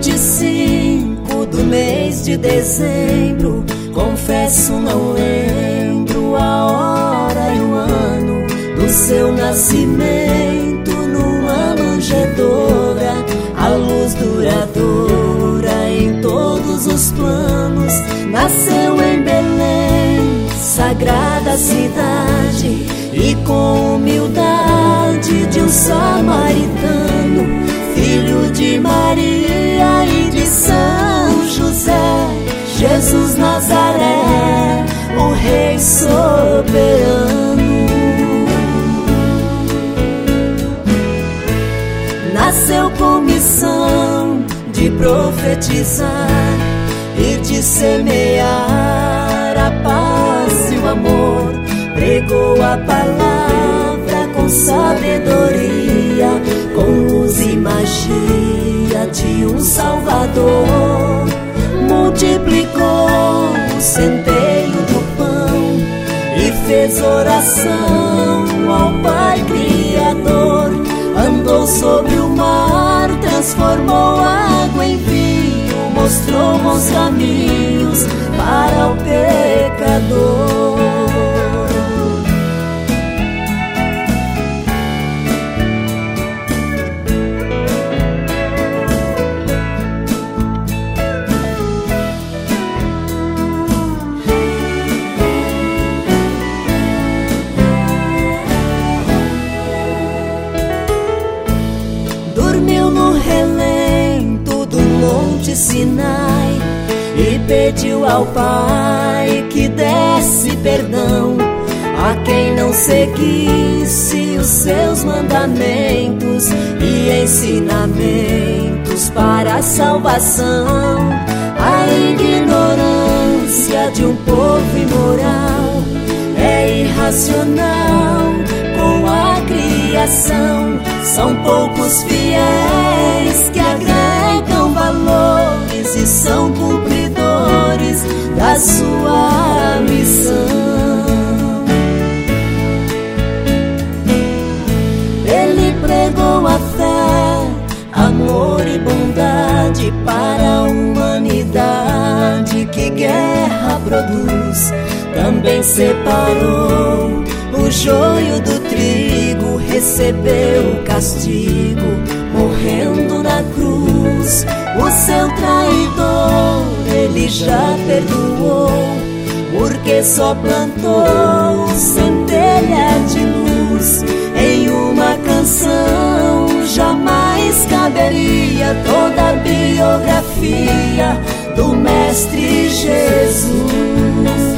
25 do mês de dezembro, confesso não lembro a hora e o ano do seu nascimento. Numa manjedoura, a luz duradoura em todos os planos, nasceu em Belém, sagrada cidade, e com humildade de um samaritano, filho de Maria e de São José, Jesus Nazaré, o Rei soberano. Nasceu com missão de profetizar e de semear a paz e o amor. Pregou a palavra com sabedoria, com luz e magia de um Salvador. Multiplicou o centeio do pão e fez oração ao Pai Criador. Andou sobre o mar, transformou água em vinho, mostrou bons caminhos para o pecador. Dormiu no relento do Monte Sinai e pediu ao Pai que desse perdão a quem não seguisse os seus mandamentos e ensinamentos para a salvação. A ignorância de um povo imoral é irracional com a criação. São poucos fiéis que agregam valores e são cumpridores da sua missão. Ele pregou a fé, amor e bondade para a humanidade que guerra produz. Também separou o joio do trigo, recebeu o castigo, morrendo na cruz. O seu traidor ele já perdoou, porque só plantou centelha de luz. Em uma canção jamais caberia toda a biografia do Mestre Jesus.